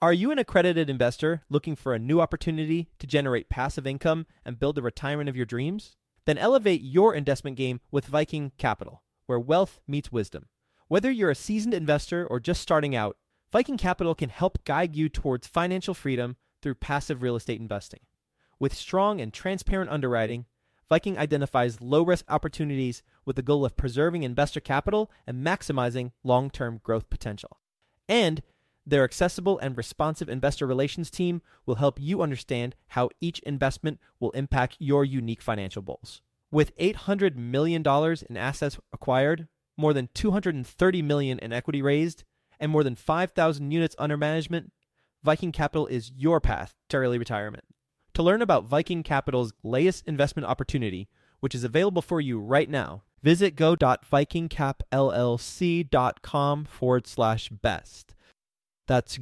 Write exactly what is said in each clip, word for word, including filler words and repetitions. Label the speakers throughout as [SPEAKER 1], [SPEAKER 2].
[SPEAKER 1] Are you an accredited investor looking for a new opportunity to generate passive income and build the retirement of your dreams? Then elevate your investment game with Viking Capital, where wealth meets wisdom. Whether you're a seasoned investor or just starting out, Viking Capital can help guide you towards financial freedom through passive real estate investing. With strong and transparent underwriting, Viking identifies low-risk opportunities with the goal of preserving investor capital and maximizing long-term growth potential. And their accessible and responsive investor relations team will help you understand how each investment will impact your unique financial goals. With eight hundred million dollars in assets acquired, more than two hundred thirty million dollars in equity raised, and more than five thousand units under management, Viking Capital is your path to early retirement. To learn about Viking Capital's latest investment opportunity, which is available for you right now, visit go.vikingcapllc.com forward slash best. That's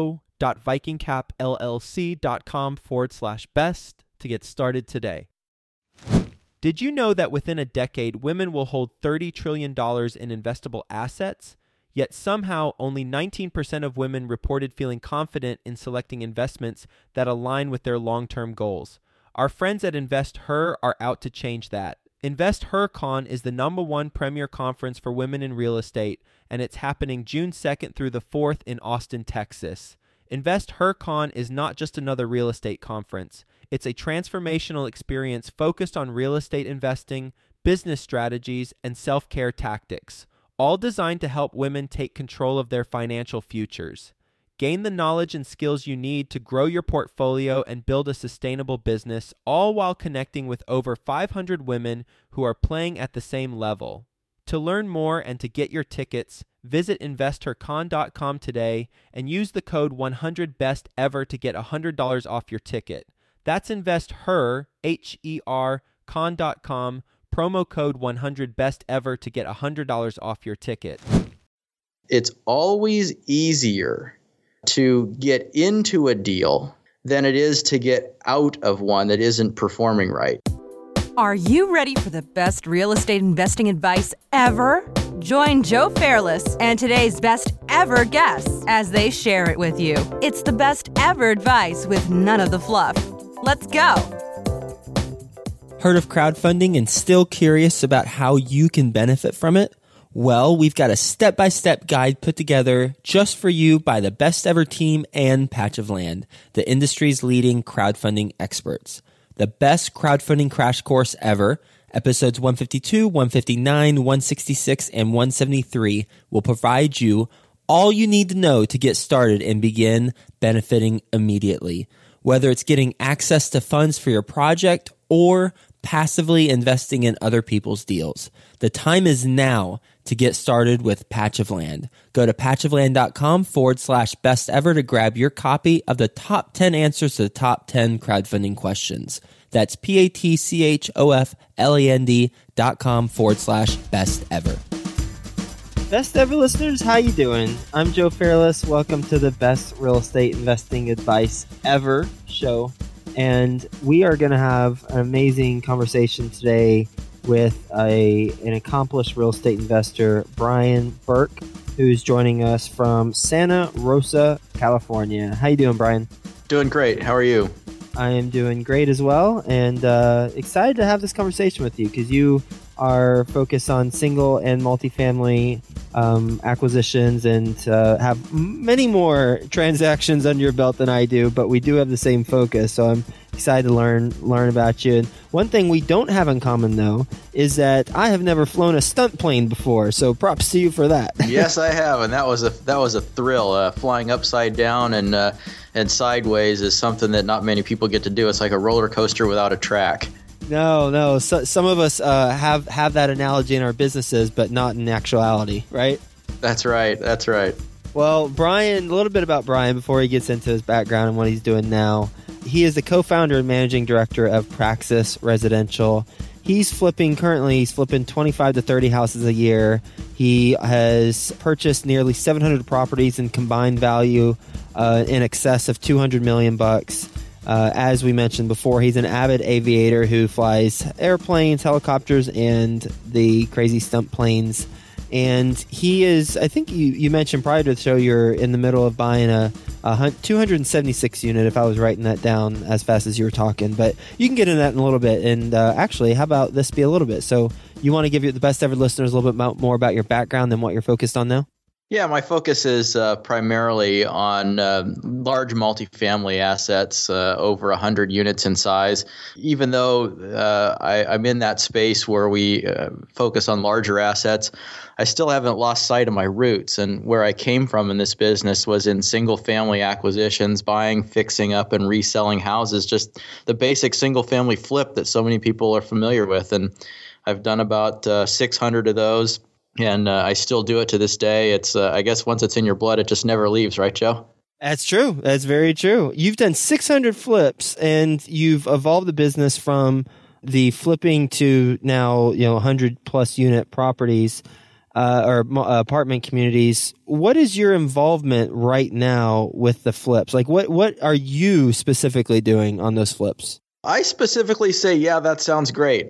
[SPEAKER 1] go.vikingcapllc.com forward slash best to get started today. Did you know that within a decade, women will hold thirty trillion dollars in investable assets? Yet somehow only nineteen percent of women reported feeling confident in selecting investments that align with their long-term goals. Our friends at InvestHer are out to change that. InvestHerCon is the number one premier conference for women in real estate, and it's happening June second through the fourth in Austin, Texas. InvestHerCon is not just another real estate conference. It's a transformational experience focused on real estate investing, business strategies, and self-care tactics, all designed to help women take control of their financial futures. Gain the knowledge and skills you need to grow your portfolio and build a sustainable business, all while connecting with over five hundred women who are playing at the same level. To learn more and to get your tickets, visit investor con dot com today and use the code one hundred best ever to get one hundred dollars off your ticket. That's InvestHer, H E R, con dot com, promo code one hundred best ever to get one hundred dollars off your ticket.
[SPEAKER 2] It's always easier to get into a deal than it is to get out of one that isn't performing right.
[SPEAKER 3] Are you ready for the best real estate investing advice ever? Join Joe Fairless and today's best ever guests as they share it with you. It's the best ever advice with none of the fluff. Let's go.
[SPEAKER 4] Heard of crowdfunding and still curious about how you can benefit from it? Well, we've got a step-by-step guide put together just for you by the Best Ever team and Patch of Land, the industry's leading crowdfunding experts. The best crowdfunding crash course ever, episodes one fifty-two, one fifty-nine, one sixty-six, and one seventy-three will provide you all you need to know to get started and begin benefiting immediately. Whether it's getting access to funds for your project or passively investing in other people's deals. The time is now to get started with Patch of Land. Go to patchofland.com forward slash best ever to grab your copy of the top ten answers to the top ten crowdfunding questions. That's P-A-T-C-H-O-F-L-A-N-D dot com forward slash best ever.
[SPEAKER 5] Best ever listeners, how you doing? I'm Joe Fairless. Welcome to the Best Real Estate Investing Advice Ever show. And we are going to have an amazing conversation today with a an accomplished real estate investor, Brian Burke, who's joining us from Santa Rosa, California. How you doing, Brian?
[SPEAKER 2] Doing great. How are you?
[SPEAKER 5] I am doing great as well, and uh, excited to have this conversation with you because you are focused on single and multifamily um, acquisitions and uh, have many more transactions under your belt than I do, but we do have the same focus. So I'm excited to learn learn about you. And one thing we don't have in common, though, is that I have never flown a stunt plane before. So props to you for that.
[SPEAKER 2] Yes, I have, and that was a that was a thrill. Uh, flying upside down and uh, and sideways is something that not many people get to do. It's like a roller coaster without a track.
[SPEAKER 5] No, no. So, some of us uh, have, have that analogy in our businesses, but not in actuality, right?
[SPEAKER 2] That's right. That's right.
[SPEAKER 5] Well, Brian, a little bit about Brian before he gets into his background and what he's doing now. He is the co-founder and managing director of Praxis Residential. He's flipping, currently, he's flipping twenty-five to thirty houses a year. He has purchased nearly seven hundred properties in combined value uh, in excess of two hundred million bucks. Uh, as we mentioned before, he's an avid aviator who flies airplanes, helicopters, and the crazy stunt planes. And he is, I think you, you mentioned prior to the show, you're in the middle of buying a, a two hundred seventy-six unit, if I was writing that down as fast as you were talking. But you can get into that in a little bit. And uh, actually, how about this be a little bit? So you want to give your, the best ever listeners a little bit mo- more about your background than what you're focused on now?
[SPEAKER 2] Yeah, my focus is uh, primarily on uh, large multifamily assets, uh, over one hundred units in size. Even though uh, I, I'm in that space where we uh, focus on larger assets, I still haven't lost sight of my roots. And where I came from in this business was in single-family acquisitions, buying, fixing up, and reselling houses, just the basic single-family flip that so many people are familiar with. And I've done about uh, six hundred of those. And uh, I still do it to this day. It's, uh, I guess, once it's in your blood, it just never leaves, right, Joe?
[SPEAKER 5] That's true. That's very true. You've done six hundred flips, and you've evolved the business from the flipping to now, you know, one hundred plus unit properties uh, or uh, apartment communities. What is your involvement right now with the flips? Like, what what are you specifically doing on those flips?
[SPEAKER 2] I specifically say, yeah, that sounds great.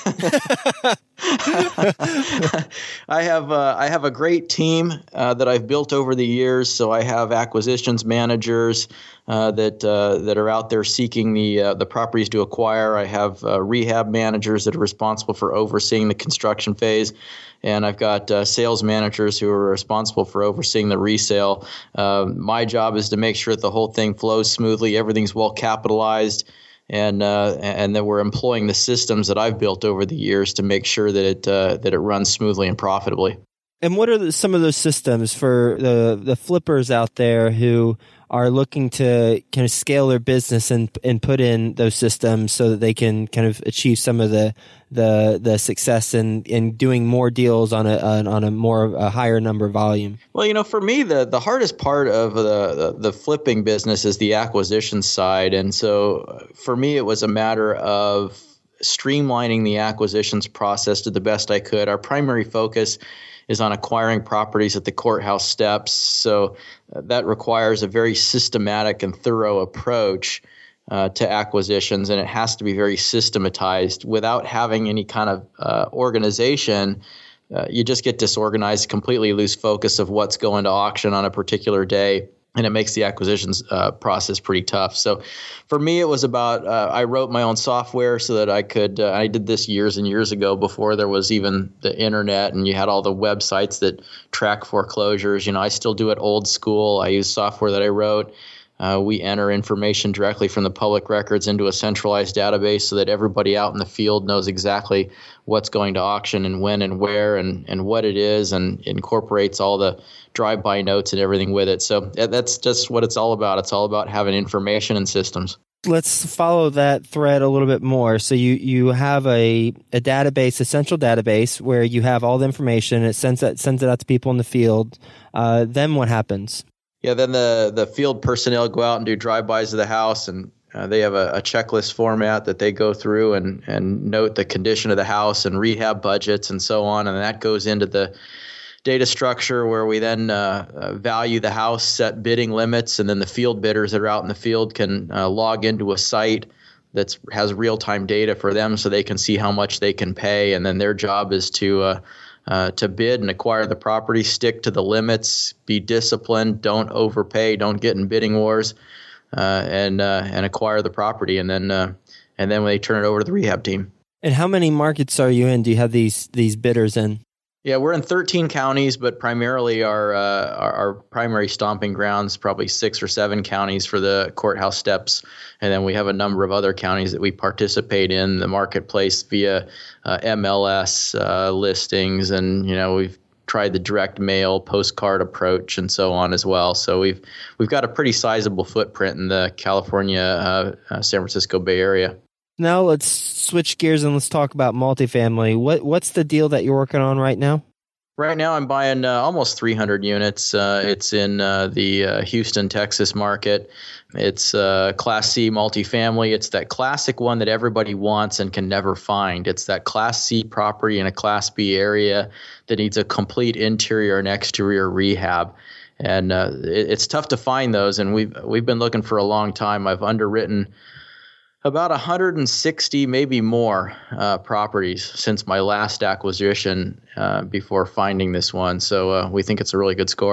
[SPEAKER 2] I have uh, I have a great team uh, that I've built over the years. So I have acquisitions managers uh, that uh, that are out there seeking the uh, the properties to acquire. I have uh, rehab managers that are responsible for overseeing the construction phase, and I've got uh, sales managers who are responsible for overseeing the resale. Uh, my job is to make sure that the whole thing flows smoothly, everything's well capitalized. And uh, and that we're employing the systems that I've built over the years to make sure that it uh, that it runs smoothly and profitably.
[SPEAKER 5] And what are the, some of those systems for the the flippers out there who are looking to kind of scale their business and and put in those systems so that they can kind of achieve some of the the the success in, in doing more deals on a on a more a higher number volume?
[SPEAKER 2] Well, you know, for me, the the hardest part of the, the the flipping business is the acquisition side, and so for me, it was a matter of streamlining the acquisitions process to the best I could. Our primary focus is on acquiring properties at the courthouse steps. So uh, that requires a very systematic and thorough approach uh, to acquisitions, and it has to be very systematized. Without having any kind of uh, organization, uh, you just get disorganized, completely lose focus of what's going to auction on a particular day. And it makes the acquisitions uh, process pretty tough. So for me, it was about uh, I wrote my own software so that I could uh, I did this years and years ago before there was even the internet and you had all the websites that track foreclosures. You know, I still do it old school. I use software that I wrote. Uh, we enter information directly from the public records into a centralized database so that everybody out in the field knows exactly what's going to auction and when and where and, and what it is, and incorporates all the drive-by notes and everything with it. So that's just what it's all about. It's all about having information and systems.
[SPEAKER 5] Let's follow that thread a little bit more. So you, you have a, a database, a central database where you have all the information. It sends it, sends it out to people in the field. Uh, then what happens?
[SPEAKER 2] Yeah, then the, the field personnel go out and do drive-bys of the house, and uh, they have a, a checklist format that they go through and, and note the condition of the house and rehab budgets and so on, and that goes into the data structure where we then uh, uh, value the house, set bidding limits, and then the field bidders that are out in the field can uh, log into a site that has real-time data for them so they can see how much they can pay, and then their job is to uh, Uh, to bid and acquire the property, stick to the limits, be disciplined, don't overpay, don't get in bidding wars, uh, and uh, and acquire the property, and then uh, and then they turn it over to the rehab team.
[SPEAKER 5] And how many markets are you in? Do you have these these bidders in?
[SPEAKER 2] Yeah, we're in thirteen counties, but primarily our, uh, our our primary stomping grounds, probably six or seven counties for the courthouse steps, and then we have a number of other counties that we participate in the marketplace via uh, M L S uh, listings, and you know we've tried the direct mail postcard approach and so on as well. So we've we've got a pretty sizable footprint in the California, uh, uh, San Francisco Bay Area.
[SPEAKER 5] Now let's switch gears and let's talk about multifamily. What what's the deal that you're working on right now?
[SPEAKER 2] Right now, I'm buying uh, almost three hundred units. Uh, it's in uh, the uh, Houston, Texas market. It's uh, Class C multifamily. It's that classic one that everybody wants and can never find. It's that Class C property in a Class B area that needs a complete interior and exterior rehab. And uh, it, it's tough to find those, and we've we've been looking for a long time. I've underwritten about one hundred sixty, maybe more, uh, properties since my last acquisition uh, before finding this one. So uh, we think it's a really good score.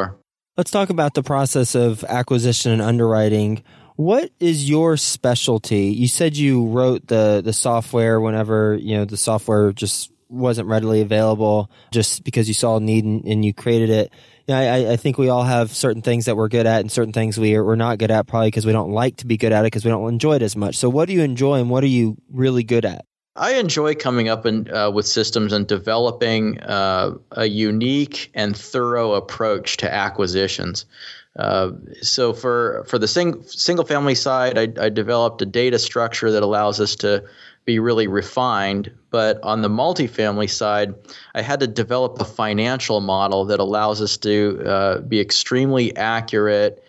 [SPEAKER 5] Let's talk about the process of acquisition and underwriting. What is your specialty? You said you wrote the, the software whenever, you know, the software just wasn't readily available just because you saw a need and, and you created it. You know, I, I think we all have certain things that we're good at and certain things we are, we're not good at, probably because we don't like to be good at it because we don't enjoy it as much. So what do you enjoy and what are you really good at?
[SPEAKER 2] I enjoy coming up and uh, with systems and developing uh, a unique and thorough approach to acquisitions. Uh, so for for the sing, single family side, I, I developed a data structure that allows us to be really refined. But on the multifamily side, I had to develop a financial model that allows us to uh, be extremely accurate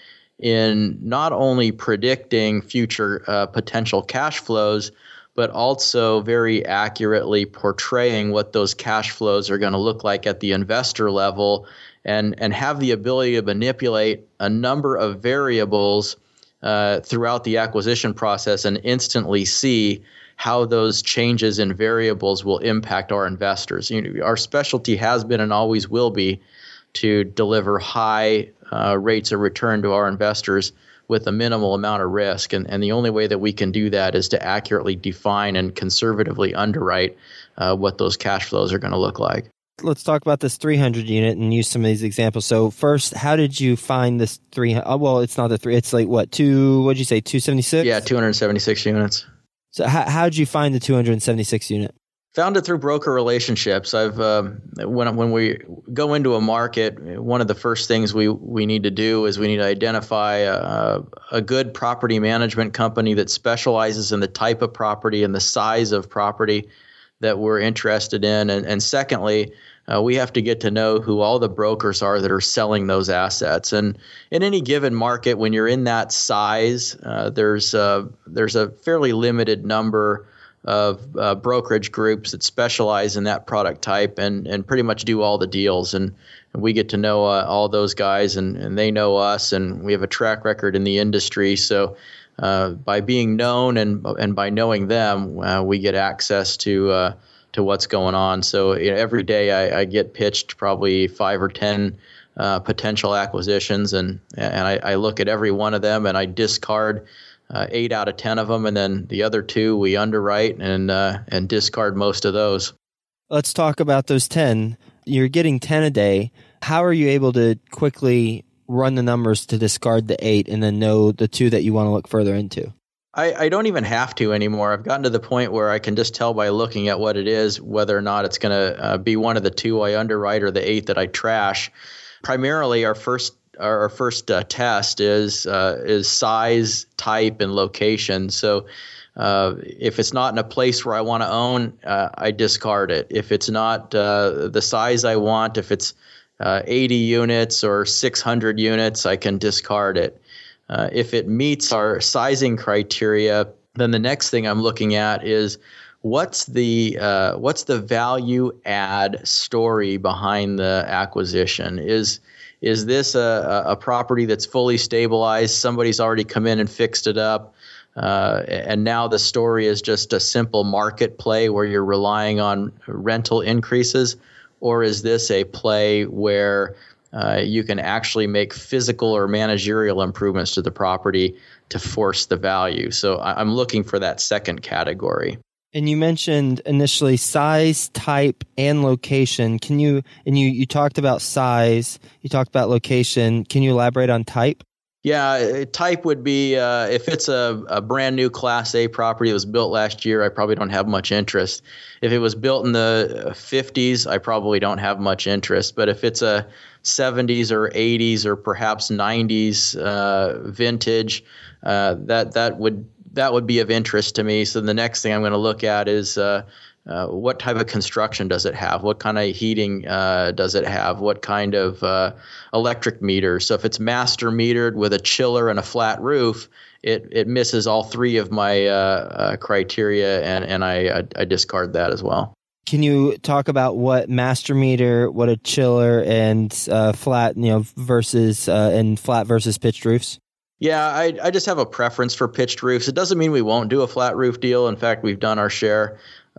[SPEAKER 2] in not only predicting future uh, potential cash flows, but also very accurately portraying what those cash flows are going to look like at the investor level, and, and have the ability to manipulate a number of variables uh, throughout the acquisition process and instantly see how those changes in variables will impact our investors. You know, our specialty has been and always will be to deliver high uh, rates of return to our investors with a minimal amount of risk. And, and the only way that we can do that is to accurately define and conservatively underwrite uh, what those cash flows are going to look like.
[SPEAKER 5] Let's talk about this three hundred unit and use some of these examples. So first, how did you find this three hundred? Oh, well, it's not the three. It's like what, two, what did you say, two seventy-six?
[SPEAKER 2] Yeah, two hundred seventy-six units.
[SPEAKER 5] So how how did you find the two hundred seventy-six unit?
[SPEAKER 2] Found it through broker relationships. I've um, when when we go into a market, one of the first things we, we need to do is we need to identify a, a good property management company that specializes in the type of property and the size of property that we're interested in. And, and secondly, uh, we have to get to know who all the brokers are that are selling those assets. And in any given market, when you're in that size, uh, there's uh, there's a fairly limited number of uh, brokerage groups that specialize in that product type and, and pretty much do all the deals. And, and we get to know uh, all those guys and, and they know us, and we have a track record in the industry. So uh, by being known and and by knowing them, uh, we get access to uh, to what's going on. So you know, every day I, I get pitched probably five or ten uh, potential acquisitions, and and I, I look at every one of them and I discard Uh, eight out of ten of them, and then the other two we underwrite and uh, and discard most of those.
[SPEAKER 5] Let's talk about those ten. You're getting ten a day. How are you able to quickly run the numbers to discard the eight and then know the two that you want to look further into?
[SPEAKER 2] I, I don't even have to anymore. I've gotten to the point where I can just tell by looking at what it is whether or not it's going to uh, be one of the two I underwrite or the eight that I trash. Primarily, our first Our first uh, test is uh, is size, type, and location. So uh, if it's not in a place where I want to own, uh, I discard it. If it's not uh, the size I want, if it's uh, eighty units or six hundred units, I can discard it. Uh, if it meets our sizing criteria, then the next thing I'm looking at is what's the uh, what's the value add story behind the acquisition? Is Is this a, a property that's fully stabilized? Somebody's already come in and fixed it up, uh, and now the story is just a simple market play where you're relying on rental increases? Or is this a play where uh, you can actually make physical or managerial improvements to the property to force the value? So I'm looking for that second category.
[SPEAKER 5] And you mentioned initially size, type, and location. Can you, and you, you talked about size, you talked about location. Can you elaborate on type?
[SPEAKER 2] Yeah, type would be uh, if it's a, a brand new Class A property that was built last year, I probably don't have much interest. If it was built in the fifties, I probably don't have much interest. But if it's a seventies or eighties or perhaps nineties uh, vintage, uh, that that would that would be of interest to me. So the next thing I'm going to look at is uh, uh, what type of construction does it have? What kind of heating uh, does it have? What kind of uh, electric meter? So if it's master metered with a chiller and a flat roof, it it misses all three of my uh, uh, criteria, and, and I, I, I discard that as well.
[SPEAKER 5] Can you talk about what master meter, what a chiller, and uh, flat, you know, versus uh, and flat versus pitched roofs?
[SPEAKER 2] Yeah, I, I just have a preference for pitched roofs. It doesn't mean we won't do a flat roof deal. In fact, we've done our share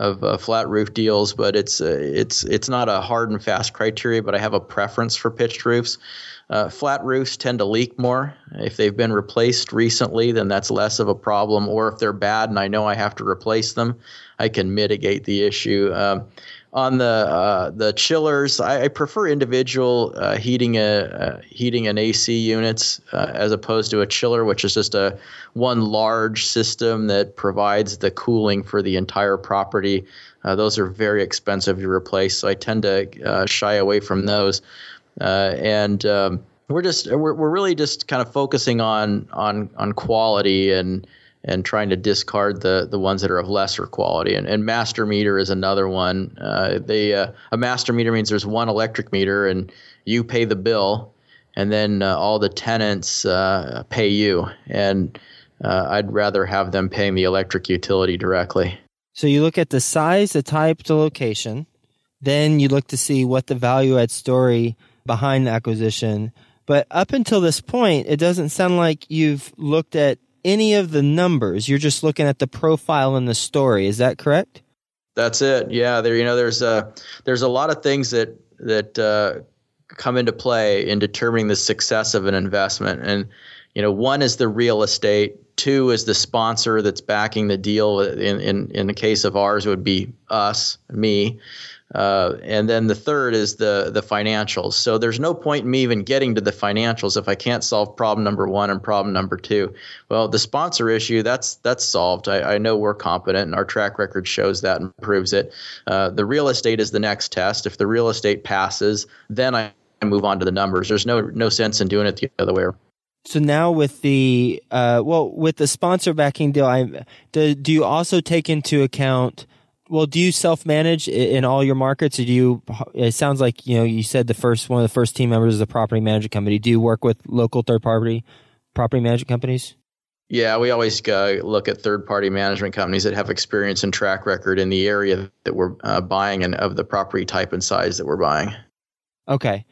[SPEAKER 2] of uh, flat roof deals, but it's uh, it's it's not a hard and fast criteria. But I have a preference for pitched roofs. Uh, flat roofs tend to leak more. If they've been replaced recently, then that's less of a problem. Or if they're bad and I know I have to replace them, I can mitigate the issue. Um, on the uh, the chillers, I, I prefer individual uh, heating a uh, heating and A C units uh, as opposed to a chiller, which is just a one large system that provides the cooling for the entire property. Uh, those are very expensive to replace, so I tend to uh, shy away from those. Uh, and um, we're just we're we're really just kind of focusing on on on quality and and trying to discard the the ones that are of lesser quality. And, and master meter is another one. Uh, they uh, a master meter means there's one electric meter and you pay the bill, and then uh, all the tenants uh, pay you. And uh, I'd rather have them paying the electric utility directly.
[SPEAKER 5] So you look at the size, the type, the location, then you look to see what the value add story behind the acquisition. But up until this point, it doesn't sound like you've looked at any of the numbers. You're just looking at the profile and the story. Is that correct?
[SPEAKER 2] That's it. Yeah, there. You know, there's a there's a lot of things that that uh, come into play in determining the success of an investment. And you know, one is the real estate. Two is the sponsor that's backing the deal. In in in the case of ours, it would be us, me. Uh, and then the third is the the financials. So there's no point in me even getting to the financials if I can't solve problem number one and problem number two. Well, the sponsor issue, that's that's solved. I, I know we're competent, and our track record shows that and proves it. Uh, the real estate is the next test. If the real estate passes, then I move on to the numbers. There's no no sense in doing it the other way around.
[SPEAKER 5] So now with the uh, well, with the sponsor backing deal, I do, do you also take into account? Well, do you self-manage in all your markets? Or do you? It sounds like you know you said the first one of the first team members is a property management company. Do you work with local third-party property management companies?
[SPEAKER 2] Yeah, we always uh, look at third-party management companies that have experience and track record in the area that we're uh, buying and of the property type and size that we're buying.
[SPEAKER 5] Okay,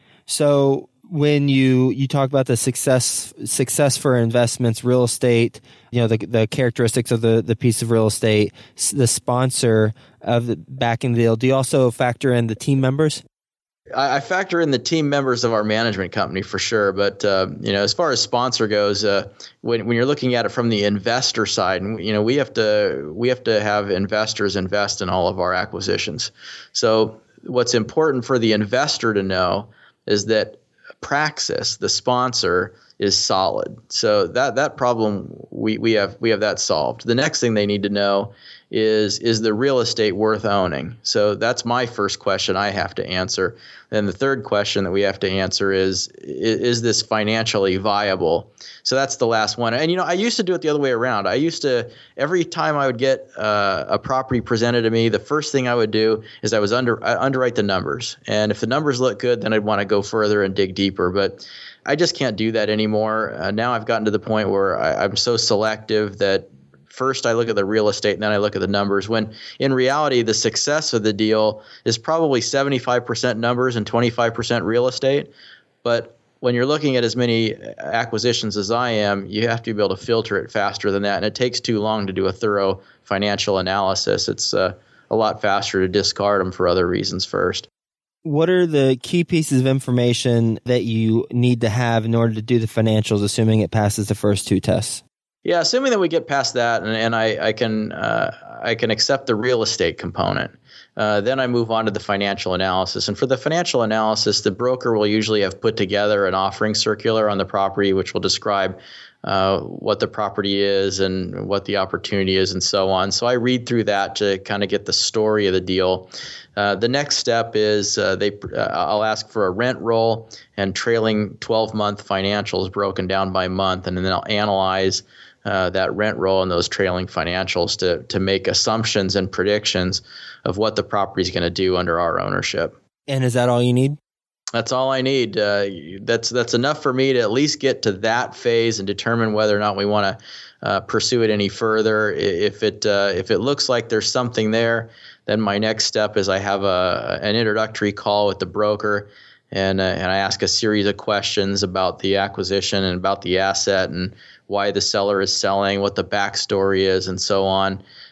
[SPEAKER 5] so when you you talk about the success success for investments, real estate, you know the the characteristics of the the piece of real estate, the sponsor of the backing the deal. Do you also factor in the team members?
[SPEAKER 2] I, I factor in the team members of our management company for sure, but uh, you know, as far as sponsor goes, uh, when when you're looking at it from the investor side, and you know, we have to we have to have investors invest in all of our acquisitions. So what's important for the investor to know is that Praxis, the sponsor, is solid. So that that problem we we have we have that solved. The next thing they need to know is is the real estate worth owning? So that's my first question I have to answer. Then the third question that we have to answer is is, is this financially viable? So that's the last one. And you know, I used to do it the other way around. I used to every time I would get uh, a property presented to me, the first thing I would do is I was under I underwrite the numbers, and if the numbers look good, then I'd want to go further and dig deeper. But I just can't do that anymore. Uh, now I've gotten to the point where I, I'm so selective that first I look at the real estate and then I look at the numbers, when in reality the success of the deal is probably seventy-five percent numbers and twenty-five percent real estate. But when you're looking at as many acquisitions as I am, you have to be able to filter it faster than that. And it takes too long to do a thorough financial analysis. It's uh, a lot faster to discard them for other reasons first.
[SPEAKER 5] What are the key pieces of information that you need to have in order to do the financials, assuming it passes the first two tests?
[SPEAKER 2] Yeah, assuming that we get past that, and, and I, I can uh, I can accept the real estate component, uh, then I move on to the financial analysis. And for the financial analysis, the broker will usually have put together an offering circular on the property, which will describe uh, what the property is and what the opportunity is and so on. So I read through that to kind of get the story of the deal. Uh, the next step is uh, they. Uh, I'll ask for a rent roll and trailing twelve-month financials broken down by month, and then I'll analyze uh, that rent roll and those trailing financials to to make assumptions and predictions of what the property is going to do under our ownership.
[SPEAKER 5] And is that all you need?
[SPEAKER 2] That's all I need. Uh, that's that's enough for me to at least get to that phase and determine whether or not we want to uh, pursue it any further. If it uh, if it looks like there's something there, then my next step is I have a an introductory call with the broker, and uh, and I ask a series of questions about the acquisition and about the asset and why the seller is selling, what the backstory is, and so on.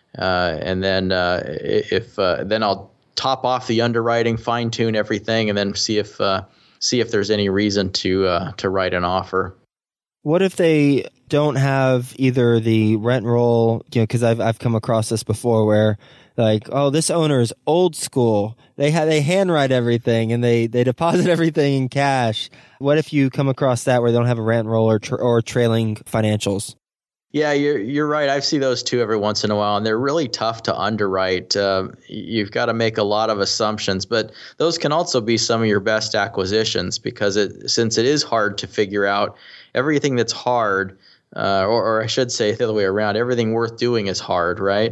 [SPEAKER 2] uh, and then uh, if uh, then I'll top off the underwriting, fine tune everything, and then see if uh, see if there's any reason to uh, to write an offer.
[SPEAKER 5] What if they don't have either the rent roll? You know, because I've I've come across this before where like, oh, this owner is old school. They ha- they handwrite everything and they, they deposit everything in cash. What if you come across that where they don't have a rent roll or tra- or trailing financials?
[SPEAKER 2] Yeah, you're you're right. I see those too every once in a while, and they're really tough to underwrite. Uh, you've got to make a lot of assumptions, but those can also be some of your best acquisitions because it since it is hard to figure out everything that's hard, uh, or, or I should say the other way around, everything worth doing is hard, right?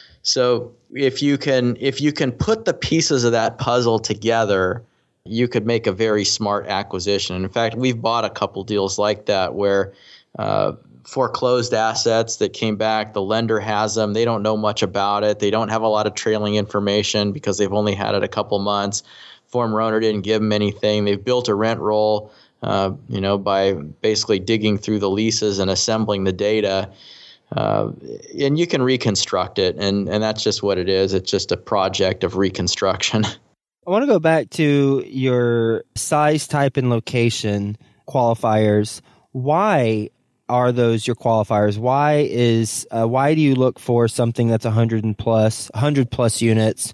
[SPEAKER 2] So if you can if you can put the pieces of that puzzle together, you could make a very smart acquisition. In fact, we've bought a couple deals like that where uh, foreclosed assets that came back, the lender has them, they don't know much about it, they don't have a lot of trailing information because they've only had it a couple months. Former owner didn't give them anything. They've built a rent roll, uh, you know, by basically digging through the leases and assembling the data. Uh, and you can reconstruct it, and, and that's just what it is. It's just a project of reconstruction.
[SPEAKER 5] I want to go back to your size, type, and location qualifiers. Why are those your qualifiers? Why is uh, why do you look for something that's one hundred and plus, one hundred plus units?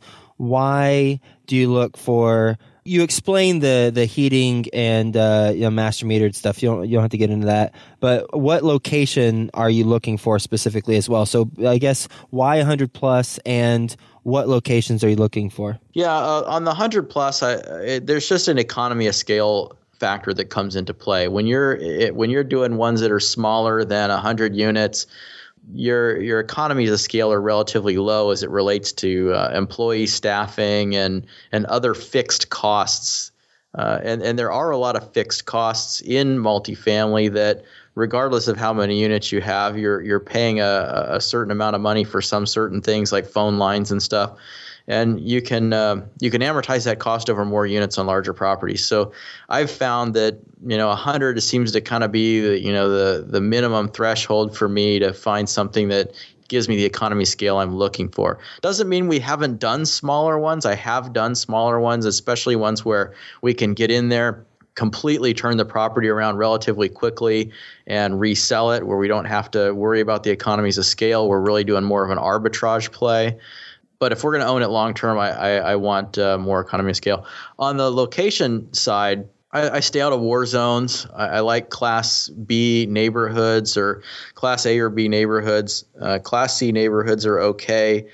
[SPEAKER 5] Why do you look for? You explain the the heating and uh, you know, master metered stuff. You don't you don't have to get into that. But what location are you looking for specifically as well? So I guess why one hundred plus, and what locations are you looking for?
[SPEAKER 2] Yeah, uh, on the one hundred plus, I, it, there's just an economy of scale factor that comes into play. When you're it, when you're doing ones that are smaller than one hundred units, your your economies of scale are relatively low as it relates to uh, employee staffing and and other fixed costs. Uh, and, and there are a lot of fixed costs in multifamily that, regardless of how many units you have, you're you're paying a, a certain amount of money for some certain things like phone lines and stuff. And you can uh, you can amortize that cost over more units on larger properties. So I've found that you know one hundred seems to kind of be the, you know the the minimum threshold for me to find something that gives me the economy scale I'm looking for. Doesn't mean we haven't done smaller ones. I have done smaller ones, especially ones where we can get in there, completely turn the property around relatively quickly and resell it, where we don't have to worry about the economies of scale. We're really doing more of an arbitrage play. But if we're going to own it long term, I, I, I want uh, more economy of scale. On the location side, I, I stay out of war zones. I, I like Class B neighborhoods or Class A or B neighborhoods. Uh, Class C neighborhoods are okay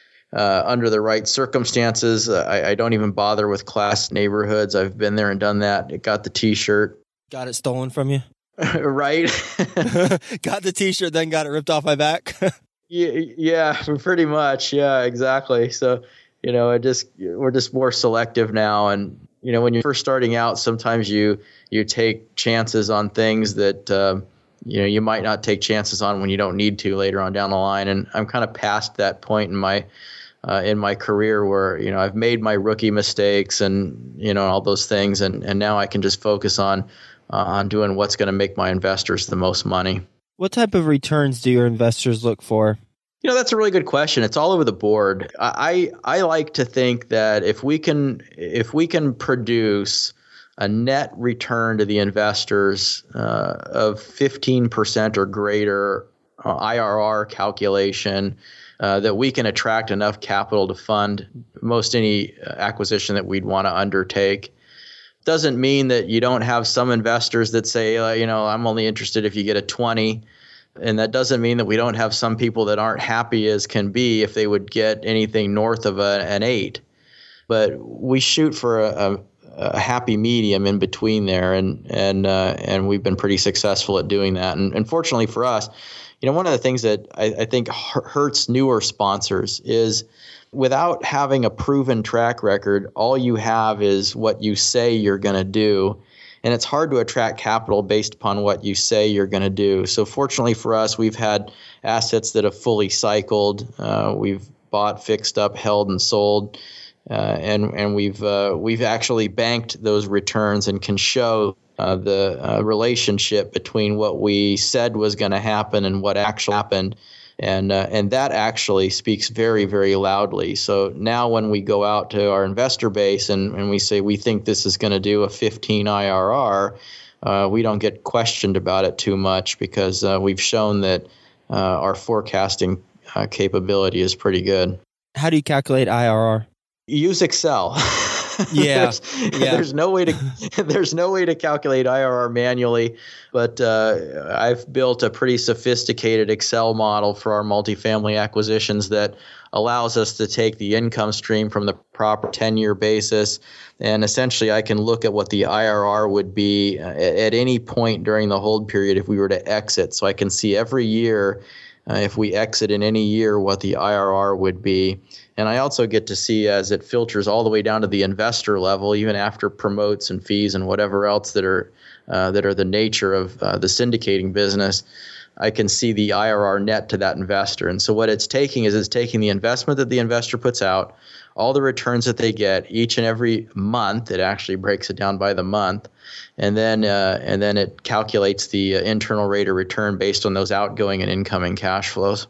[SPEAKER 2] uh, under the right circumstances. Uh, I, I don't even bother with Class neighborhoods. I've been there and done that. It got the T-shirt.
[SPEAKER 5] Got it stolen from you?
[SPEAKER 2] Right.
[SPEAKER 5] Got the T-shirt, then got it ripped off my back?
[SPEAKER 2] Yeah, yeah, pretty much. Yeah, exactly. So, you know, it just we're just more selective now. And, you know, when you're first starting out, sometimes you you take chances on things that, uh, you know, you might not take chances on when you don't need to later on down the line. And I'm kind of past that point in my uh, in my career where, you know, I've made my rookie mistakes and, you know, all those things. And, and now I can just focus on uh, on doing what's going to make my investors the most money.
[SPEAKER 5] What type of returns do your investors look for?
[SPEAKER 2] You know, that's a really good question. It's all over the board. I I like to think that if we can if we can produce a net return to the investors uh, of fifteen percent or greater uh, I R R calculation, uh, that we can attract enough capital to fund most any acquisition that we'd want to undertake. Doesn't mean that you don't have some investors that say, uh, you know, I'm only interested if you get a twenty. And that doesn't mean that we don't have some people that aren't happy as can be if they would get anything north of a, an eight. But we shoot for a, a, a happy medium in between there, and and uh, and we've been pretty successful at doing that. And, and fortunately for us, you know, one of the things that I, I think hurts newer sponsors is without having a proven track record, all you have is what you say you're going to do. And it's hard to attract capital based upon what you say you're going to do. So fortunately for us, we've had assets that have fully cycled. Uh, we've bought, fixed up, held, and sold, uh, and and we've uh, we've actually banked those returns and can show uh, the uh, relationship between what we said was going to happen and what actually happened. And uh, and that actually speaks very, very loudly. So now when we go out to our investor base and, and we say we think this is going to do a fifteen I R R, uh, we don't get questioned about it too much because uh, we've shown that uh, our forecasting uh, capability is pretty good.
[SPEAKER 5] How do you calculate I R R?
[SPEAKER 2] Use Excel.
[SPEAKER 5] Yeah,
[SPEAKER 2] there's,
[SPEAKER 5] yeah.
[SPEAKER 2] there's no way to there's no way to calculate I R R manually, but uh, I've built a pretty sophisticated Excel model for our multifamily acquisitions that allows us to take the income stream from the proper ten-year basis, and essentially I can look at what the I R R would be at, at any point during the hold period if we were to exit. So I can see every year uh, if we exit in any year what the I R R would be. And I also get to see as it filters all the way down to the investor level, even after promotes and fees and whatever else that are uh, that are the nature of uh, the syndicating business, I can see the I R R net to that investor. And so what it's taking is it's taking the investment that the investor puts out, all the returns that they get each and every month. It actually breaks it down by the month, and then uh, and then it calculates the uh, internal rate of return based on those outgoing and incoming cash flows.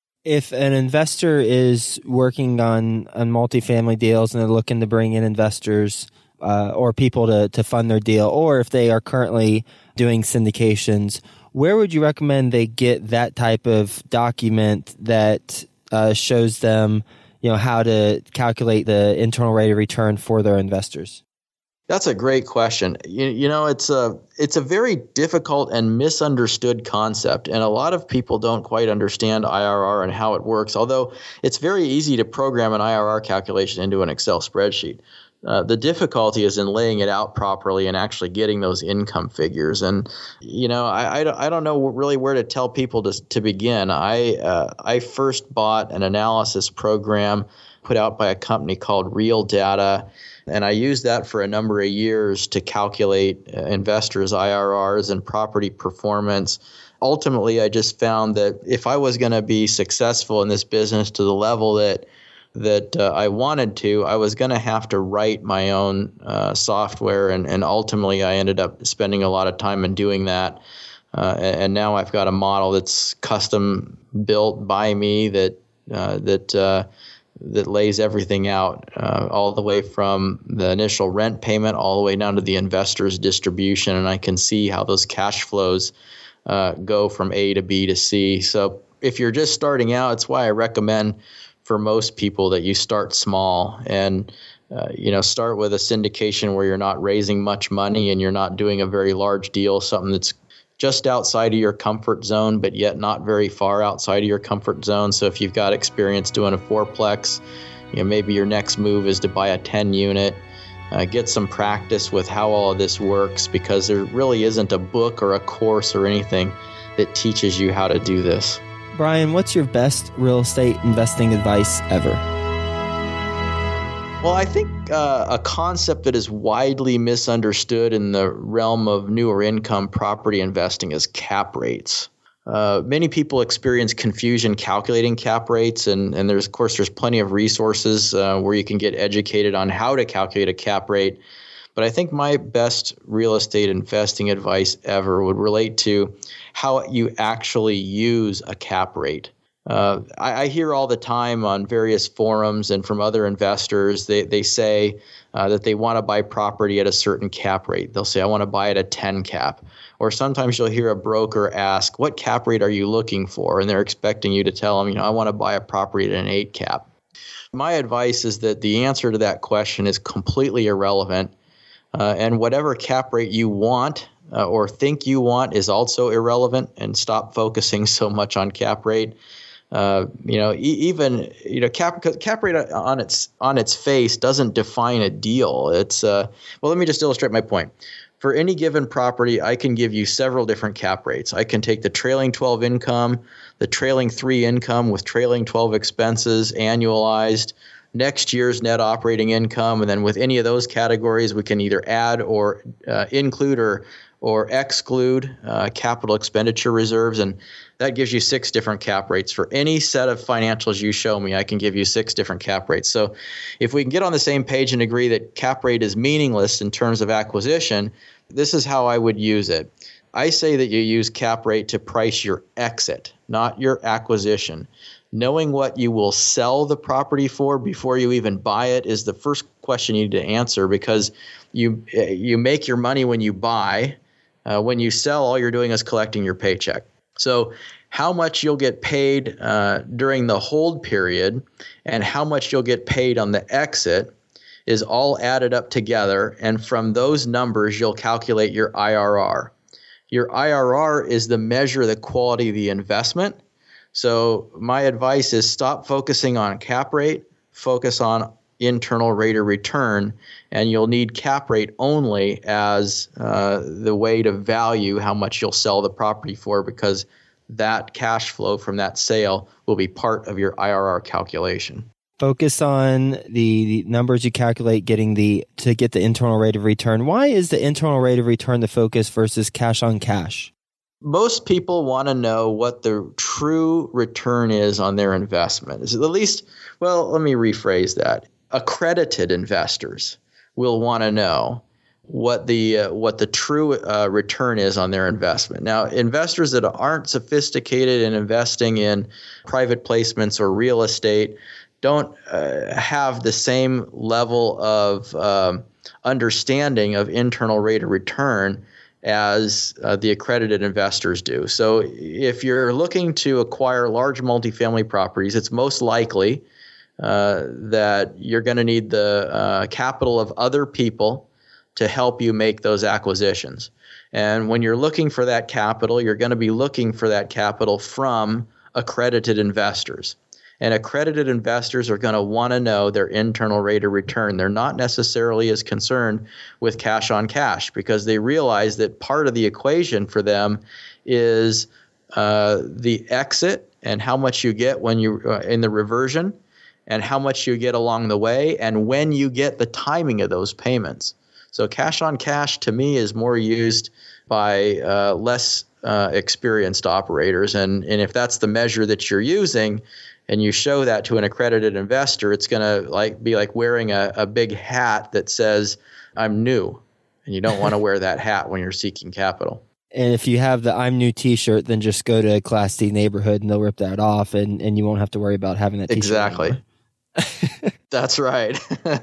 [SPEAKER 5] If an investor is working on, on multifamily deals and they're looking to bring in investors uh, or people to, to fund their deal, or if they are currently doing syndications, where would you recommend they get that type of document that uh, shows them, you know, how to calculate the internal rate of return for their investors?
[SPEAKER 2] That's a great question. You, you know, it's a it's a very difficult and misunderstood concept, and a lot of people don't quite understand I R R and how it works, although it's very easy to program an I R R calculation into an Excel spreadsheet. Uh, the difficulty is in laying it out properly and actually getting those income figures. And, you know, I, I, don't, I don't know really where to tell people to, to begin. I, uh, I first bought an analysis program put out by a company called Real Data, and I used that for a number of years to calculate uh, investors' I R Rs and property performance. Ultimately, I just found that if I was going to be successful in this business to the level that that uh, I wanted to, I was going to have to write my own uh, software, and, and ultimately I ended up spending a lot of time in doing that. Uh, and now I've got a model that's custom built by me that uh, that uh, that lays everything out, uh, all the way from the initial rent payment all the way down to the investor's distribution, and I can see how those cash flows uh, go from A to B to C. So if you're just starting out, it's why I recommend for most people that you start small and uh, you know start with a syndication where you're not raising much money and you're not doing a very large deal, something that's just outside of your comfort zone, but yet not very far outside of your comfort zone. So if you've got experience doing a fourplex, you know, maybe your next move is to buy a ten unit, uh, get some practice with how all of this works, because there really isn't a book or a course or anything that teaches you how to do this.
[SPEAKER 5] Brian, what's your best real estate investing advice ever?
[SPEAKER 2] Well, I think uh, a concept that is widely misunderstood in the realm of newer income property investing is cap rates. Uh, many people experience confusion calculating cap rates, and, and there's, of course, there's plenty of resources uh, where you can get educated on how to calculate a cap rate. But I think my best real estate investing advice ever would relate to how you actually use a cap rate. Uh, I, I hear all the time on various forums and from other investors, they, they say uh, that they want to buy property at a certain cap rate. They'll say, I want to buy at a ten cap. Or sometimes you'll hear a broker ask, what cap rate are you looking for? And they're expecting you to tell them, you know, I want to buy a property at an eight cap. My advice is that the answer to that question is completely irrelevant. Uh, and whatever cap rate you want uh, or think you want is also irrelevant, and stop focusing so much on cap rate. Uh, you know, e- even you know, cap cap rate on its on its face doesn't define a deal. It's uh, well, let me just illustrate my point. For any given property, I can give you several different cap rates. I can take the trailing twelve income, the trailing three income with trailing twelve expenses, annualized, next year's net operating income, and then with any of those categories, we can either add or uh, include or or exclude uh, capital expenditure reserves, and that gives you six different cap rates. For any set of financials you show me, I can give you six different cap rates. So if we can get on the same page and agree that cap rate is meaningless in terms of acquisition, this is how I would use it. I say that you use cap rate to price your exit, not your acquisition. Knowing what you will sell the property for before you even buy it is the first question you need to answer, because you you make your money when you buy. Uh, when you sell, all you're doing is collecting your paycheck. So how much you'll get paid uh, during the hold period and how much you'll get paid on the exit is all added up together. And from those numbers, you'll calculate your I R R. Your I R R is the measure of the quality of the investment. So my advice is stop focusing on cap rate, focus on internal rate of return, and you'll need cap rate only as uh, the way to value how much you'll sell the property for, because that cash flow from that sale will be part of your I R R calculation.
[SPEAKER 5] Focus on the, the numbers you calculate getting the to get the internal rate of return. Why is the internal rate of return the focus versus cash on cash?
[SPEAKER 2] Most people want to know what the true return is on their investment. Is at least, well, let me rephrase that. Accredited investors will want to know what the uh, what the true uh, return is on their investment. Now, investors that aren't sophisticated in investing in private placements or real estate don't uh, have the same level of um, understanding of internal rate of return as uh, the accredited investors do. So if you're looking to acquire large multifamily properties, it's most likely uh, that you're going to need the uh, capital of other people to help you make those acquisitions. And when you're looking for that capital, you're going to be looking for that capital from accredited investors. And accredited investors are going to want to know their internal rate of return. They're not necessarily as concerned with cash on cash, because they realize that part of the equation for them is uh, the exit and how much you get when you uh, in the reversion, and how much you get along the way, and when you get the timing of those payments. So cash on cash to me is more used by uh, less uh, experienced operators. And, and if that's the measure that you're using, and you show that to an accredited investor, it's going to like be like wearing a, a big hat that says, I'm new. And you don't want to wear that hat when you're seeking capital.
[SPEAKER 5] And if you have the I'm new t-shirt, then just go to a Class D neighborhood and they'll rip that off, and, and you won't have to worry about having that t-shirt.
[SPEAKER 2] Exactly. That's right.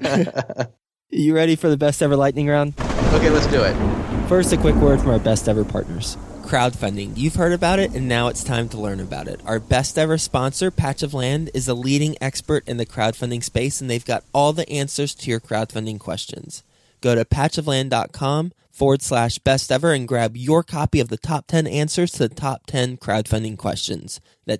[SPEAKER 5] You ready for the best ever lightning round?
[SPEAKER 2] Okay, let's do it.
[SPEAKER 5] First, a quick word from our best ever partners.
[SPEAKER 4] Crowdfunding. You've heard about it, and now it's time to learn about it. Our best ever sponsor, Patch of Land, is a leading expert in the crowdfunding space, and they've got all the answers to your crowdfunding questions. Go to patchofland.com forward slash best ever and grab your copy of the top ten answers to the top ten crowdfunding questions. That's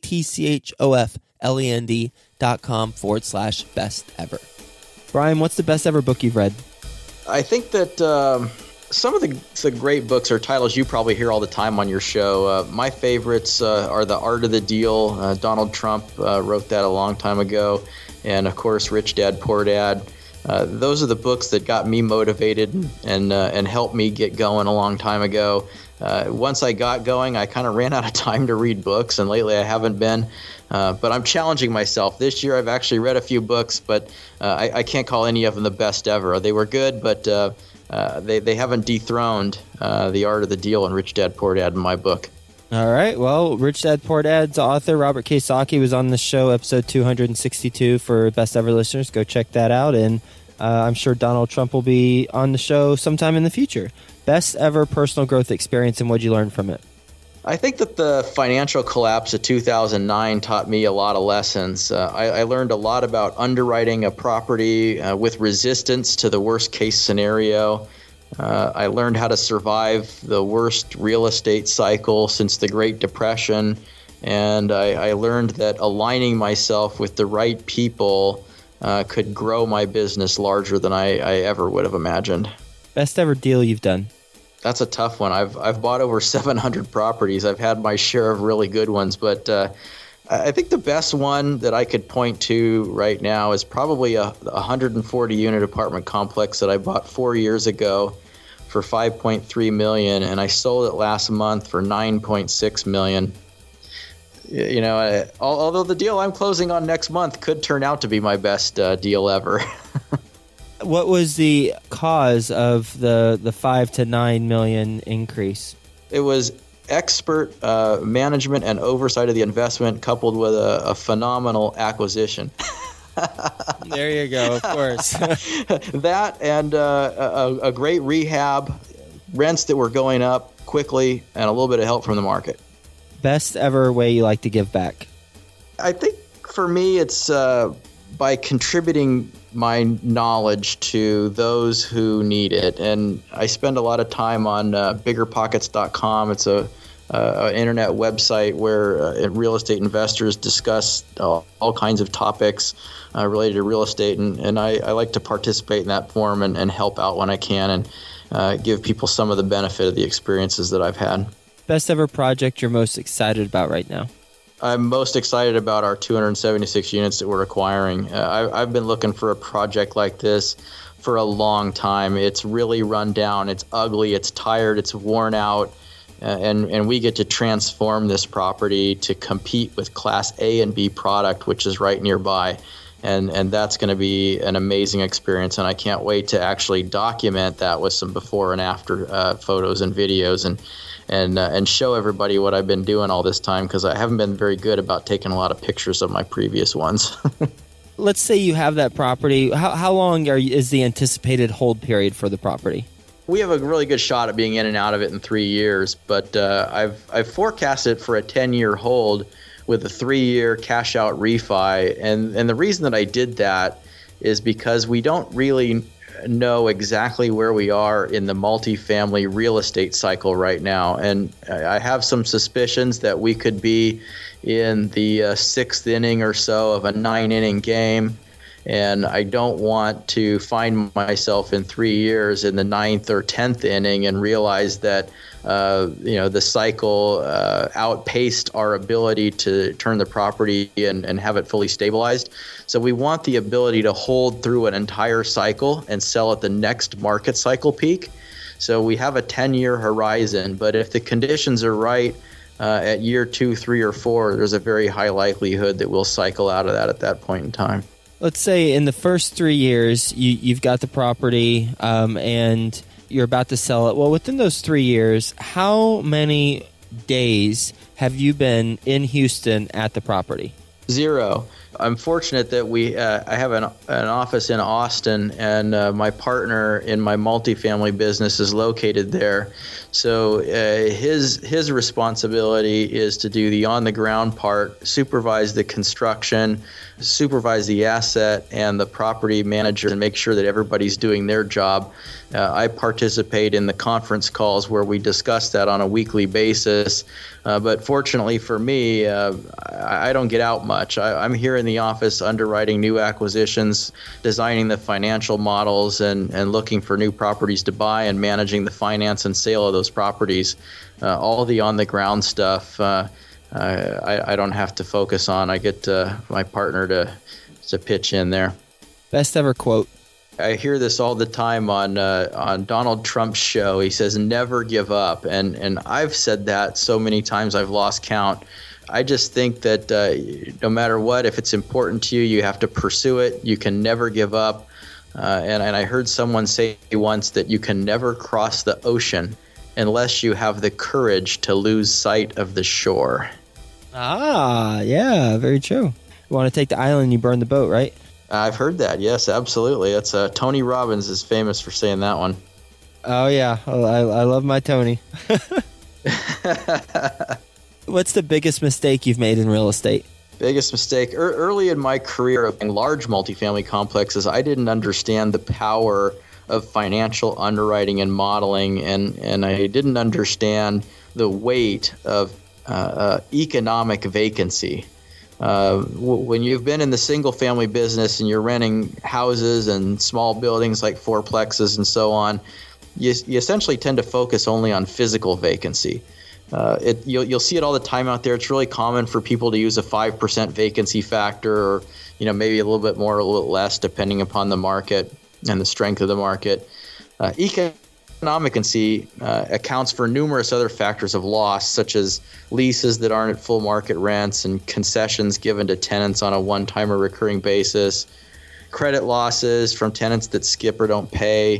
[SPEAKER 4] P-A-T-C-H-O-F-L-E-N-D dot com forward slash best ever.
[SPEAKER 5] Brian, what's the best ever book you've read?
[SPEAKER 2] I think that um, some of the, the great books are titles you probably hear all the time on your show. Uh, my favorites uh, are The Art of the Deal. Uh, Donald Trump uh, wrote that a long time ago. And, of course, Rich Dad, Poor Dad. Uh, those are the books that got me motivated and uh, and helped me get going a long time ago. Uh, once I got going, I kind of ran out of time to read books, and lately I haven't been. Uh, but I'm challenging myself. This year I've actually read a few books, but uh, I, I can't call any of them the best ever. They were good, but uh, uh, they, they haven't dethroned uh, The Art of the Deal and Rich Dad, Poor Dad in my book.
[SPEAKER 5] All right. Well, Rich Dad, Poor Dad's author, Robert Kiyosaki, was on the show, episode two hundred sixty-two for best ever listeners. Go check that out. And uh, I'm sure Donald Trump will be on the show sometime in the future. Best ever personal growth experience, and what'd you learn from it?
[SPEAKER 2] I think that the financial collapse of two thousand nine taught me a lot of lessons. Uh, I, I learned a lot about underwriting a property uh, with resistance to the worst case scenario. Uh, I learned how to survive the worst real estate cycle since the Great Depression. And I, I learned that aligning myself with the right people uh, could grow my business larger than I, I ever would have imagined.
[SPEAKER 5] Best ever deal you've done?
[SPEAKER 2] That's a tough one. I've I've bought over seven hundred properties. I've had my share of really good ones, but uh, I think the best one that I could point to right now is probably a one hundred forty unit apartment complex that I bought four years ago for five point three million dollars, and I sold it last month for nine point six million dollars. You know, I, although the deal I'm closing on next month could turn out to be my best uh, deal ever.
[SPEAKER 5] What was the cause of the, the five to nine million increase?
[SPEAKER 2] It was expert uh, management and oversight of the investment coupled with a, a phenomenal acquisition.
[SPEAKER 5] There you go, of course.
[SPEAKER 2] That and uh, a, a great rehab, rents that were going up quickly, and a little bit of help from the market.
[SPEAKER 5] Best ever way you like to give back?
[SPEAKER 2] I think for me, it's uh, by contributing my knowledge to those who need it. And I spend a lot of time on uh, bigger pockets dot com. It's a uh, internet website where uh, real estate investors discuss uh, all kinds of topics uh, related to real estate. And, and I, I like to participate in that forum and, and help out when I can and uh, give people some of the benefit of the experiences that I've had.
[SPEAKER 5] Best ever project you're most excited about right now?
[SPEAKER 2] I'm most excited about our two hundred seventy-six units that we're acquiring. Uh, I, I've been looking for a project like this for a long time. It's really run down. It's ugly. It's tired. It's worn out. Uh, and, and we get to transform this property to compete with Class A and B product, which is right nearby. And, and that's going to be an amazing experience. And I can't wait to actually document that with some before and after uh, photos and videos and and uh, and show everybody what I've been doing all this time, because I haven't been very good about taking a lot of pictures of my previous ones.
[SPEAKER 5] Let's say you have that property. How, how long are you, is the anticipated hold period for the property?
[SPEAKER 2] We have a really good shot at being in and out of it in three years, but uh, I've I've forecasted for a ten-year hold with a three-year cash-out refi. And, and the reason that I did that is because we don't really know exactly where we are in the multifamily real estate cycle right now. And I have some suspicions that we could be in the uh, sixth inning or so of a nine-inning game. And I don't want to find myself in three years in the ninth or tenth inning and realize that uh, you know the cycle uh, outpaced our ability to turn the property and, and have it fully stabilized. So we want the ability to hold through an entire cycle and sell at the next market cycle peak. So we have a ten-year horizon, but if the conditions are right uh, at year two, three, or four, there's a very high likelihood that we'll cycle out of that at that point in time.
[SPEAKER 5] Let's say in the first three years, you, you've got the property um, and you're about to sell it. Well, within those three years, how many days have you been in Houston at the property?
[SPEAKER 2] Zero. I'm fortunate that we uh, I have an, an office in Austin, and uh, my partner in my multifamily business is located there. So uh, his his responsibility is to do the on-the-ground part, supervise the construction, supervise the asset and the property manager, and make sure that everybody's doing their job. Uh, I participate in the conference calls where we discuss that on a weekly basis. Uh, but fortunately for me, uh, I, I don't get out much. I, I'm here in the office underwriting new acquisitions, designing the financial models, and, and looking for new properties to buy and managing the finance and sale of those properties. Uh, all the on-the-ground stuff uh, uh, I, I don't have to focus on. I get uh, my partner to, to pitch in there.
[SPEAKER 5] Best ever quote?
[SPEAKER 2] I hear this all the time on uh, on Donald Trump's show. He says, "Never give up," and and I've said that so many times I've lost count. I just think that uh, no matter what, if it's important to you, you have to pursue it. You can never give up. Uh, and and I heard someone say once that you can never cross the ocean unless you have the courage to lose sight of the shore.
[SPEAKER 5] Ah, yeah, very true. You want to take the island, you burn the boat, right?
[SPEAKER 2] I've heard that. Yes, absolutely. That's uh, Tony Robbins is famous for saying that one.
[SPEAKER 5] Oh, yeah. I, I love my Tony. What's the biggest mistake you've made in real estate?
[SPEAKER 2] Biggest mistake? Er, early in my career in large multifamily complexes, I didn't understand the power of financial underwriting and modeling, and, and I didn't understand the weight of uh, uh, economic vacancy. Uh, w- when you've been in the single family business and you're renting houses and small buildings like fourplexes and so on, you, you essentially tend to focus only on physical vacancy. Uh, it, you'll, you'll see it all the time out there. It's really common for people to use a five percent vacancy factor, or you know maybe a little bit more, or a little less, depending upon the market and the strength of the market. Uh, economic vacancy uh, accounts for numerous other factors of loss, such as leases that aren't at full market rents and concessions given to tenants on a one-time or recurring basis, credit losses from tenants that skip or don't pay,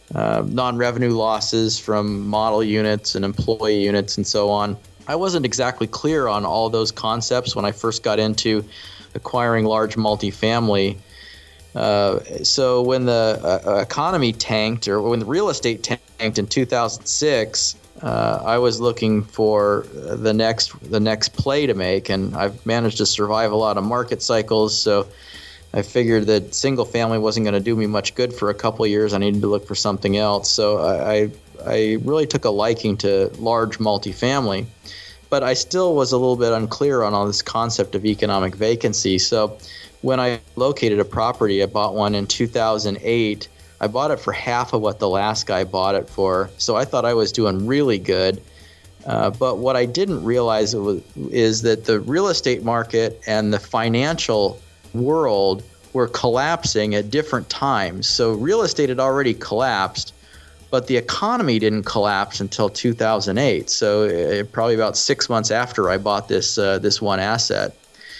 [SPEAKER 2] uh, non-revenue losses from model units and employee units and so on. I wasn't exactly clear on all those concepts when I first got into acquiring large multifamily. Uh, so when the uh, economy tanked, or when the real estate tanked in two thousand six, uh, I was looking for the next the next play to make, and I've managed to survive a lot of market cycles. So I figured that single family wasn't going to do me much good for a couple of years. I needed to look for something else. So I I really took a liking to large multifamily, but I still was a little bit unclear on all this concept of economic vacancy. So when I located a property, I bought one in two thousand eight. I bought it for half of what the last guy bought it for. So I thought I was doing really good. Uh, but what I didn't realize was, is that the real estate market and the financial world were collapsing at different times. So real estate had already collapsed, but the economy didn't collapse until two thousand eight. So it, probably about six months after I bought this uh, this one asset.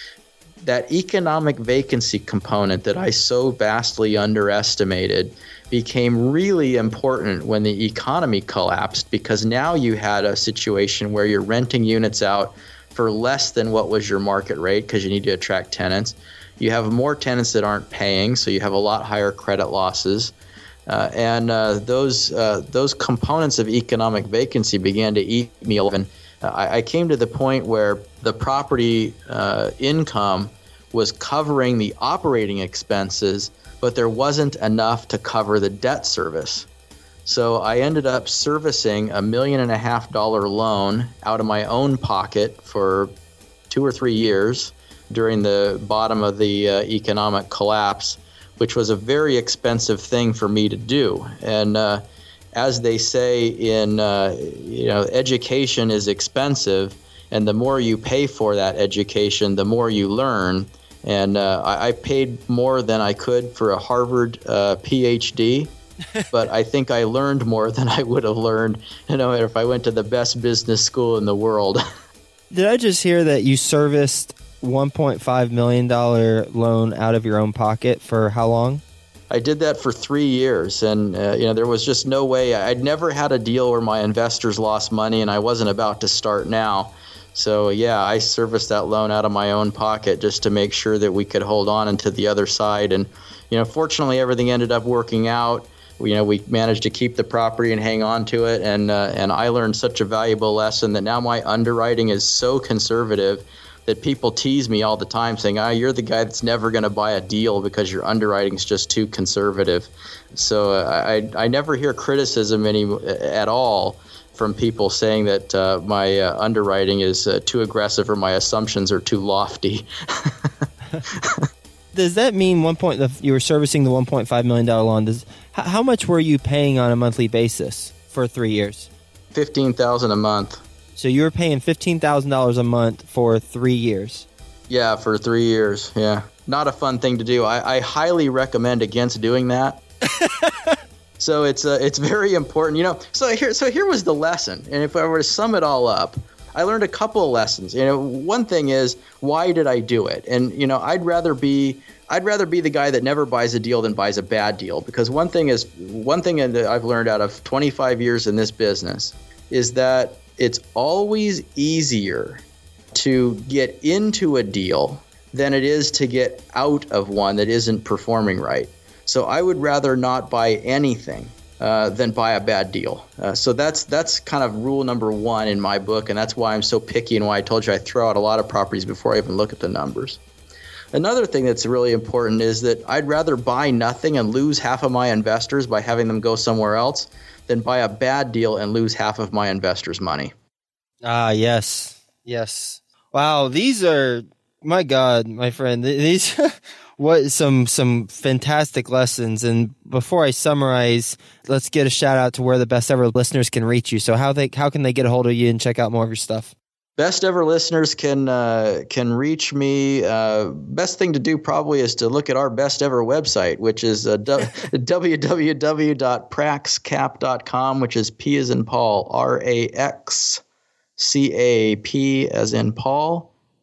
[SPEAKER 2] That economic vacancy component that I so vastly underestimated became really important when the economy collapsed, because now you had a situation where you're renting units out for less than what was your market rate because you need to attract tenants. You have more tenants that aren't paying, so you have a lot higher credit losses. Uh, and uh, those uh, those components of economic vacancy began to eat me alive. And uh, I, I came to the point where the property uh, income was covering the operating expenses, but there wasn't enough to cover the debt service. So I ended up servicing a million and a half dollar loan out of my own pocket for two or three years during the bottom of the uh, economic collapse, which was a very expensive thing for me to do. And uh, as they say in, uh, you know, education is expensive, and the more you pay for that education, the more you learn. And uh, I, I paid more than I could for a Harvard uh, P H D, but I think I learned more than I would have learned, you know, if I went to the best business school in the world.
[SPEAKER 5] Did I just hear that you serviced one point five million dollars loan out of your own pocket for how long?
[SPEAKER 2] I did that for three years, and uh, you know, there was just no way. I'd never had a deal where my investors lost money, and I wasn't about to start now. So yeah, I serviced that loan out of my own pocket just to make sure that we could hold on into the other side. And you know, fortunately, everything ended up working out. You know, we managed to keep the property and hang on to it, and uh, and I learned such a valuable lesson that now my underwriting is so conservative that people tease me all the time saying, ah, you're the guy that's never going to buy a deal because your underwriting is just too conservative. So uh, I I never hear criticism any at all from people saying that uh, my uh, underwriting is uh, too aggressive or my assumptions are too lofty.
[SPEAKER 5] Does that mean one point you were servicing the one point five million dollars loan? Does how much were you paying on a monthly basis for three years?
[SPEAKER 2] fifteen thousand dollars a month.
[SPEAKER 5] So you were paying fifteen thousand dollars a month for three years?
[SPEAKER 2] Yeah, for three years. Yeah. Not a fun thing to do. I, I highly recommend against doing that. So it's uh, it's very important. You know, so here so here was the lesson. And if I were to sum it all up, I learned a couple of lessons. You know, one thing is, why did I do it? And, you know, I'd rather be I'd rather be the guy that never buys a deal than buys a bad deal. Because one thing is one thing that I've learned out of twenty-five years in this business is that it's always easier to get into a deal than it is to get out of one that isn't performing right. So I would rather not buy anything uh, than buy a bad deal. Uh, so that's that's kind of rule number one in my book, and that's why I'm so picky and why I told you I throw out a lot of properties before I even look at the numbers. Another thing that's really important is that I'd rather buy nothing and lose half of my investors by having them go somewhere else than buy a bad deal and lose half of my investors' money.
[SPEAKER 5] Ah, yes. Yes. Wow, these are, my God, my friend, these what some some fantastic lessons. And before I summarize, let's get a shout out to where the Best Ever listeners can reach you. So how they how can they get a hold of you and check out more of your stuff?
[SPEAKER 2] Best Ever listeners can uh, can reach me. Uh, best thing to do probably is to look at our Best Ever website, which is uh, w w w dot prax cap dot com, which is P as in Paul, R A X C A P as in Paul,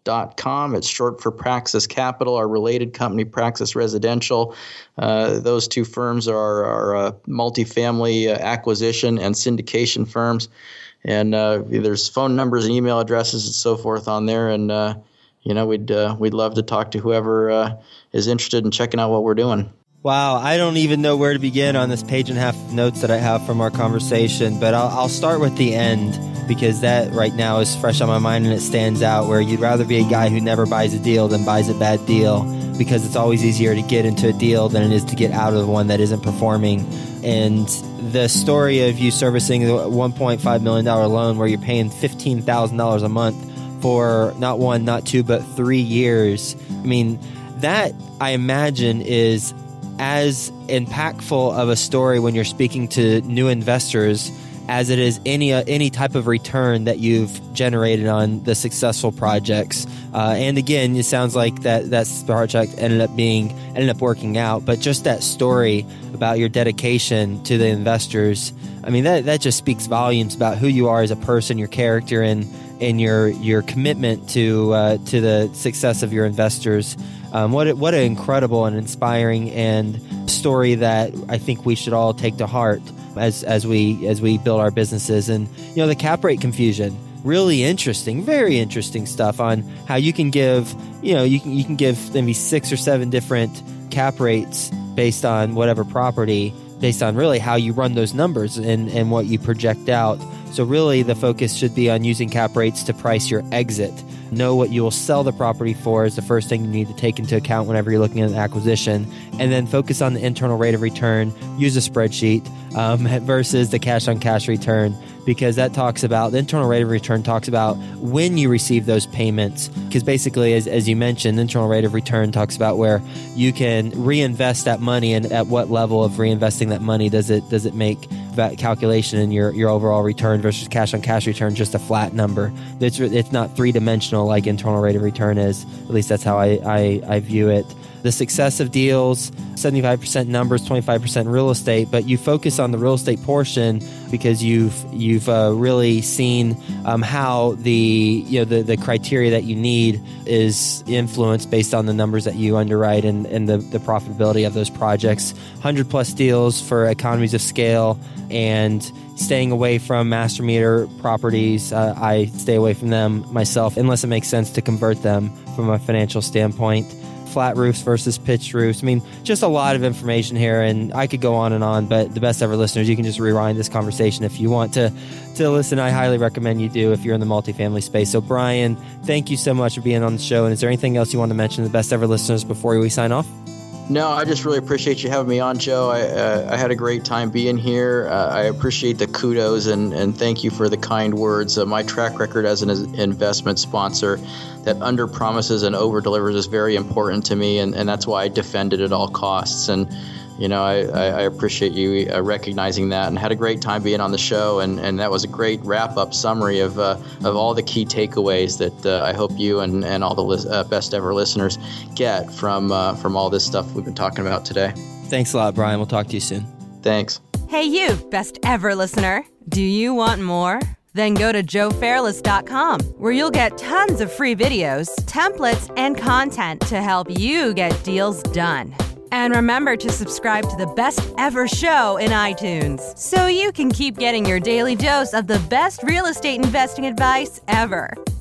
[SPEAKER 2] dot com. It's short for Praxis Capital, our related company, Praxis Residential. Uh, those two firms are, are uh, multifamily uh, acquisition and syndication firms. And uh, there's phone numbers and email addresses and so forth on there. And, uh, you know, we'd uh, we'd love to talk to whoever uh, is interested in checking out what we're doing.
[SPEAKER 5] Wow, I don't even know where to begin on this page and a half of notes that I have from our conversation, but I'll, I'll start with the end because that right now is fresh on my mind and it stands out, where you'd rather be a guy who never buys a deal than buys a bad deal, because it's always easier to get into a deal than it is to get out of one that isn't performing. And the story of you servicing the one point five million dollars loan where you're paying fifteen thousand dollars a month for not one, not two, but three years, I mean, that I imagine is as impactful of a story when you're speaking to new investors as it is any uh, any type of return that you've generated on the successful projects. Uh, and again, it sounds like that that project ended up being ended up working out. But just that story about your dedication to the investors, I mean, that that just speaks volumes about who you are as a person, your character, and and your your commitment to uh, to the success of your investors. Um, what a, what an incredible and inspiring and story that I think we should all take to heart as as we as we build our businesses. And you know, the cap rate confusion, really interesting, very interesting stuff on how you can give you know you can you can give maybe six or seven different cap rates based on whatever property, based on really how you run those numbers and and what you project out. So really, the focus should be on using cap rates to price your exit. Know what you will sell the property for is the first thing you need to take into account whenever you're looking at an acquisition. And then focus on the internal rate of return. Use a spreadsheet um, versus the cash-on-cash return, because that talks about, the internal rate of return talks about when you receive those payments. Because basically, as, as you mentioned, the internal rate of return talks about where you can reinvest that money and at what level of reinvesting that money does it does it make that calculation in your, your overall return versus cash-on-cash return, just a flat number. It's, it's not three-dimensional like internal rate of return is. At least that's how I, I, I view it. The success of deals, seventy-five percent numbers, twenty-five percent real estate, but you focus on the real estate portion because you've you've uh, really seen um, how the you know the, the criteria that you need is influenced based on the numbers that you underwrite and, and the, the profitability of those projects. one hundred plus deals for economies of scale and staying away from master meter properties. Uh, I stay away from them myself unless it makes sense to convert them from a financial standpoint. Flat roofs versus pitched roofs. I mean, just a lot of information here, and I could go on and on, but the best ever listeners, you can just rewind this conversation if you want to to listen. I highly recommend you do if you're in the multifamily space. So Brian, thank you so much for being on the show. And is there anything else you want to mention to the best ever listeners before we sign off?
[SPEAKER 2] No, I just really appreciate you having me on, Joe. I uh, I had a great time being here. Uh, I appreciate the kudos and, and thank you for the kind words. Uh, my track record as an investment sponsor that under promises and over delivers is very important to me, and, and that's why I defend it at all costs. And you know, I, I appreciate you uh, recognizing that, and had a great time being on the show. And, and that was a great wrap-up summary of uh, of all the key takeaways that uh, I hope you and, and all the lis- uh, best ever listeners get from uh, from all this stuff we've been talking about today.
[SPEAKER 5] Thanks a lot, Brian. We'll talk to you soon.
[SPEAKER 2] Thanks.
[SPEAKER 3] Hey, you, best ever listener. Do you want more? Then go to joe fairless dot com, where you'll get tons of free videos, templates, and content to help you get deals done. And remember to subscribe to the Best Ever Show in iTunes so you can keep getting your daily dose of the best real estate investing advice ever.